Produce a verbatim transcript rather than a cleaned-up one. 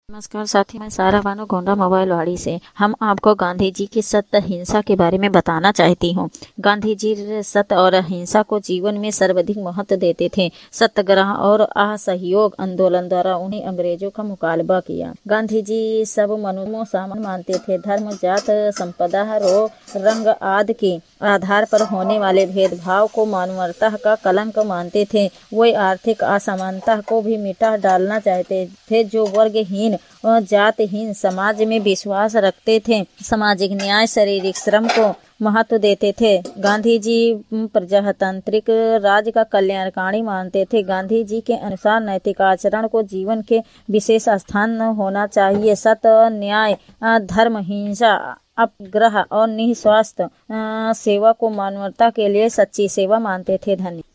नमस्कार साथी, मैं सारा बानो गोंडा मोबाइल वाड़ी से। हम आपको गांधी जी की सत्य हिंसा के बारे में बताना चाहती हूँ। गांधी जी सत्य और अहिंसा को जीवन में सर्वाधिक महत्व देते थे। सत्याग्रह और असहयोग आंदोलन द्वारा उन्हें अंग्रेजों का मुकाबला किया। गांधी जी सब मनुष्य को समान मानते थे। धर्म, जात, संप्रदाय, रो रंग आदि के आधार पर होने वाले भेदभाव को मानवता का कलंक मानते थे। वे आर्थिक असमानता को भी मिटा डालना चाहते थे। जो वर्गहीन और जातहीन समाज में विश्वास रखते थे। सामाजिक न्याय, शारीरिक श्रम को महत्व देते थे। गांधी जी प्रजातांत्रिक राज्य का कल्याणकारी मानते थे। गांधी जी के अनुसार नैतिक आचरण को जीवन के विशेष स्थान होना चाहिए। सत्य, न्याय, धर्म, हिंसा, अपग्रह और निस्वार्थ सेवा को मानवता के लिए सच्ची सेवा मानते थे। धन्यवाद।